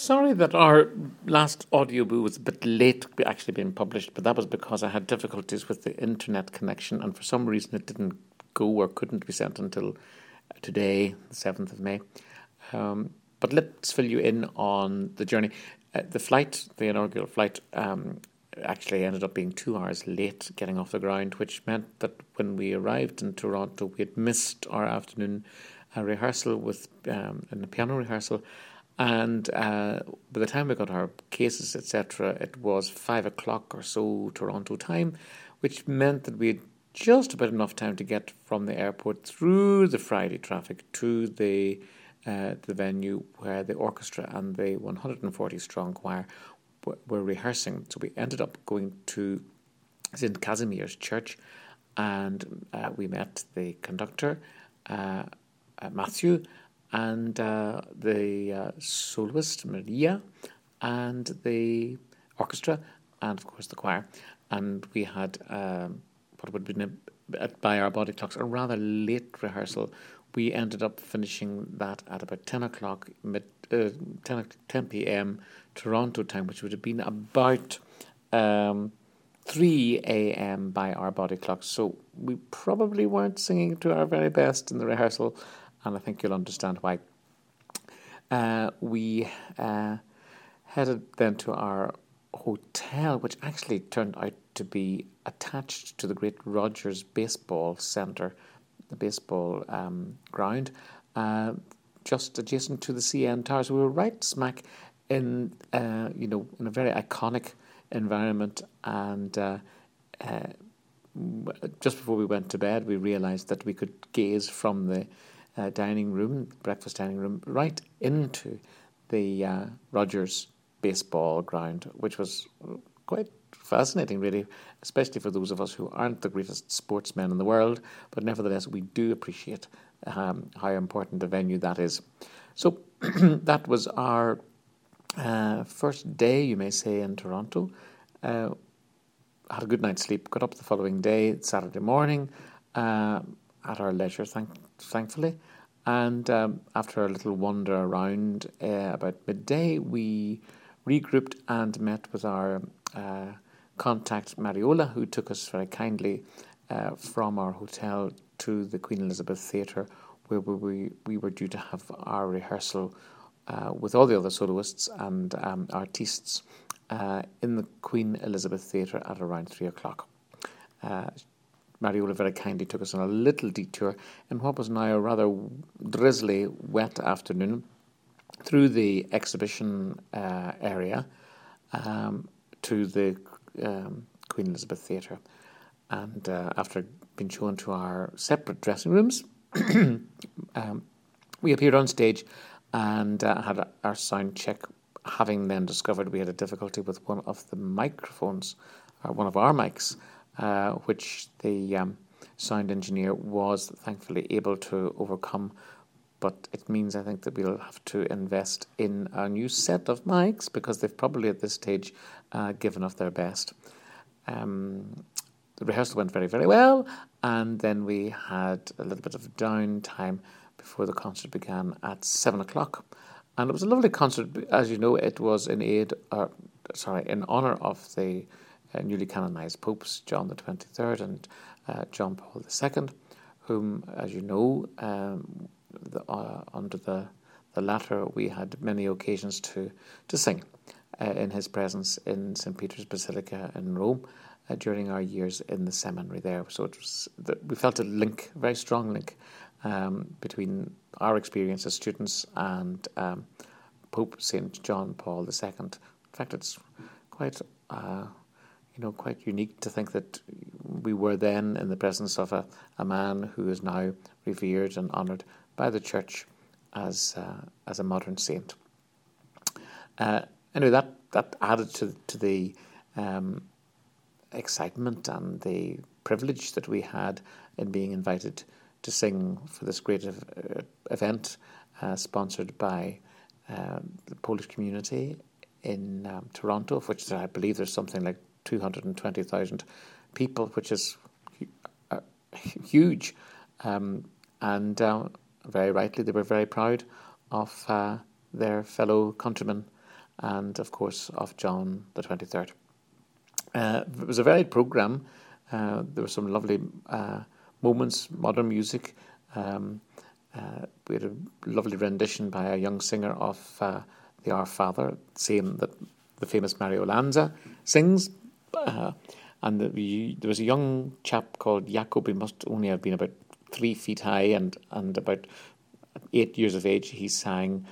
sorry that our last audio boo was a bit late actually being published, but that was because I had difficulties with the internet connection, and for some reason it didn't go or couldn't be sent until today, the 7th of May. But let's fill you in on the journey. The inaugural flight, actually ended up being 2 hours late getting off the ground, which meant that when we arrived in Toronto, we had missed our afternoon rehearsal in the piano rehearsal. And by the time we got our cases, etc., it was 5 o'clock or so Toronto time, which meant that we had just about enough time to get from the airport through the Friday traffic to the venue where the orchestra and the 140-strong choir were rehearsing. So we ended up going to St. Casimir's Church, and we met the conductor, Matthew, and the soloist, Maria, and the orchestra, and of course the choir. And we had what would have been, by our body clocks, a rather late rehearsal. We ended up finishing that at about 10 o'clock, 10 p.m. Toronto time, which would have been about 3 a.m. by our body clocks. So we probably weren't singing to our very best in the rehearsal, and I think you'll understand why. We headed then to our hotel, which actually turned out to be attached to the Great Rogers Baseball Centre, the baseball ground, just adjacent to the CN Tower. So we were right smack in in a very iconic environment. And just before we went to bed, we realised that we could gaze from the breakfast dining room, right into the Rogers baseball ground, which was quite fascinating, really, especially for those of us who aren't the greatest sportsmen in the world, but nevertheless we do appreciate how important a venue that is. So that was our first day, you may say, in Toronto. Had a good night's sleep, got up the following day, Saturday morning, at our leisure, thankfully. And after a little wander around about midday, we regrouped and met with our contact, Mariola, who took us very kindly from our hotel to the Queen Elizabeth Theatre, where we were due to have our rehearsal with all the other soloists and artistes in the Queen Elizabeth Theatre at around 3 o'clock. Mariola very kindly took us on a little detour in what was now a rather drizzly, wet afternoon through the exhibition area to the Queen Elizabeth Theatre. And after being shown to our separate dressing rooms, we appeared on stage and had our sound check, having then discovered we had a difficulty with one of the microphones, one of our mics, which the sound engineer was thankfully able to overcome. But it means, I think, that we'll have to invest in a new set of mics, because they've probably at this stage given us their best. The rehearsal went very, very well, and then we had a little bit of downtime before the concert began at 7 o'clock. And it was a lovely concert. As you know, it was in honour of the newly canonized popes, John the 23rd and John Paul II, whom, as you know, under the latter, we had many occasions to sing in his presence in St. Peter's Basilica in Rome during our years in the seminary there. So we felt a link, a very strong link, between our experience as students and Pope St. John Paul II. In fact, it's quite quite unique to think that we were then in the presence of a man who is now revered and honoured by the Church as a modern saint. Anyway, that added to the excitement and the privilege that we had in being invited to sing for this great event sponsored by the Polish community in Toronto, of which I believe there's something like 220,000 people, which is huge. And very rightly, they were very proud of their fellow countrymen and of course of John the 23rd. It was a varied programme. There were some lovely moments, modern music. We had a lovely rendition by a young singer of the Our Father, same that the famous Mario Lanza sings. And there was a young chap called Jakob. He must only have been about 3 feet high and about 8 years of age. He sang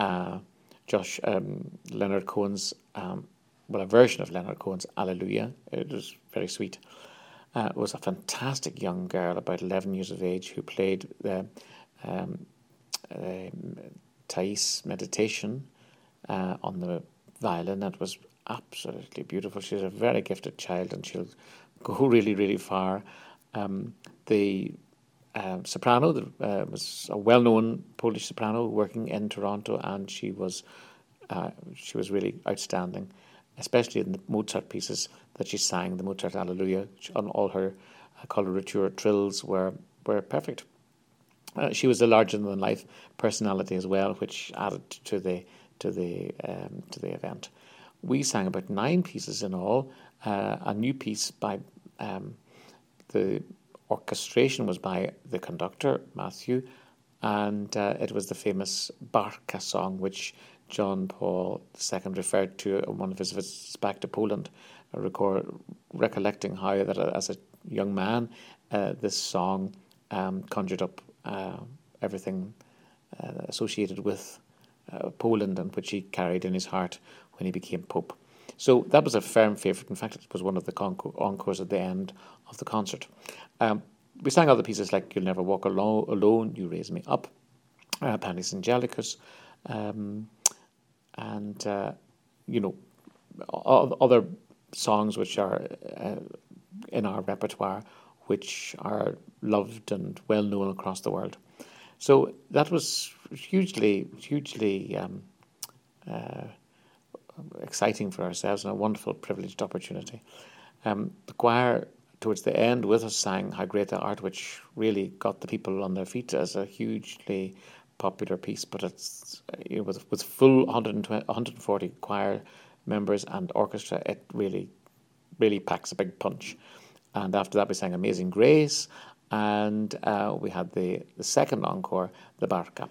Leonard Cohen's, a version of Leonard Cohen's Alleluia. It was very sweet. It was a fantastic young girl, about 11 years of age, who played the Thais meditation on the violin. It was absolutely beautiful. She's a very gifted child, and she'll go really, really far. The soprano was a well-known Polish soprano working in Toronto, and she was really outstanding, especially in the Mozart pieces that she sang, the Mozart Alleluia. On all her coloratura trills were perfect. She was a larger-than-life personality as well, which added to the event. We sang about 9 pieces in all. A new piece by the orchestration was by the conductor, Matthew, and it was the famous Barca song, which John Paul II referred to on one of his visits back to Poland, recollecting how that as a young man, this song conjured up everything associated with Poland, and which he carried in his heart when he became Pope. So that was a firm favourite. In fact, it was one of the encores at the end of the concert. We sang other pieces like You'll Never Walk Alone, You Raise Me Up, Panis Angelicus, and other songs which are in our repertoire, which are loved and well known across the world. So that was hugely exciting for ourselves, and a wonderful, privileged opportunity. The choir, towards the end, with us sang How Great Thou Art, which really got the people on their feet as a hugely popular piece. But it's with full 140 choir members and orchestra, it really packs a big punch. And after that, we sang Amazing Grace, and we had the second encore, the Barca.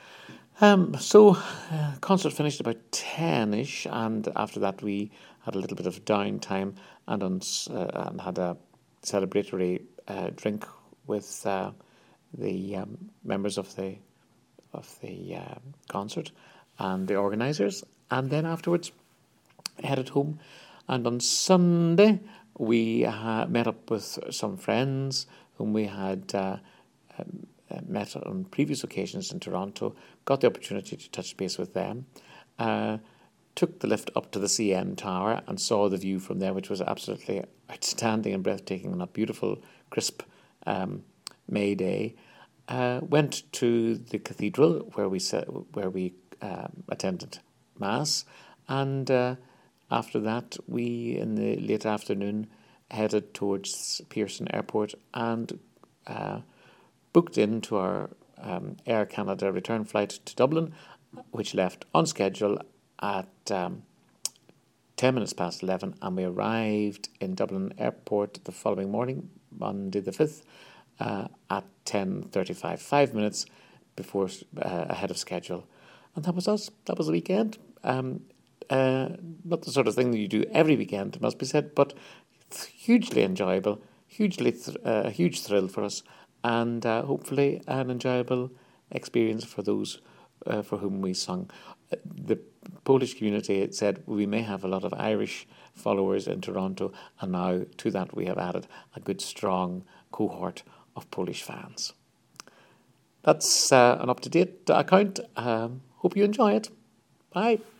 Concert finished about 10ish, and after that we had a little bit of downtime and had a celebratory drink with the members of the concert and the organisers, and then afterwards headed home. And on Sunday we met up with some friends whom we had met on previous occasions in Toronto, got the opportunity to touch base with them, took the lift up to the CN Tower and saw the view from there, which was absolutely outstanding and breathtaking on a beautiful, crisp May day. Went to the cathedral where we attended Mass, and after that we, in the late afternoon, headed towards Pearson Airport and booked into our Air Canada return flight to Dublin, which left on schedule at 10 minutes past 11, and we arrived in Dublin Airport the following morning, Monday the 5th, at 10:35, 5 minutes before ahead of schedule. And that was us. That was the weekend. Not the sort of thing that you do every weekend, it must be said, but hugely enjoyable, a huge thrill for us, and hopefully an enjoyable experience for those for whom we sung. The Polish community said we may have a lot of Irish followers in Toronto, and now to that we have added a good strong cohort of Polish fans. That's an up-to-date account. Hope you enjoy it. Bye.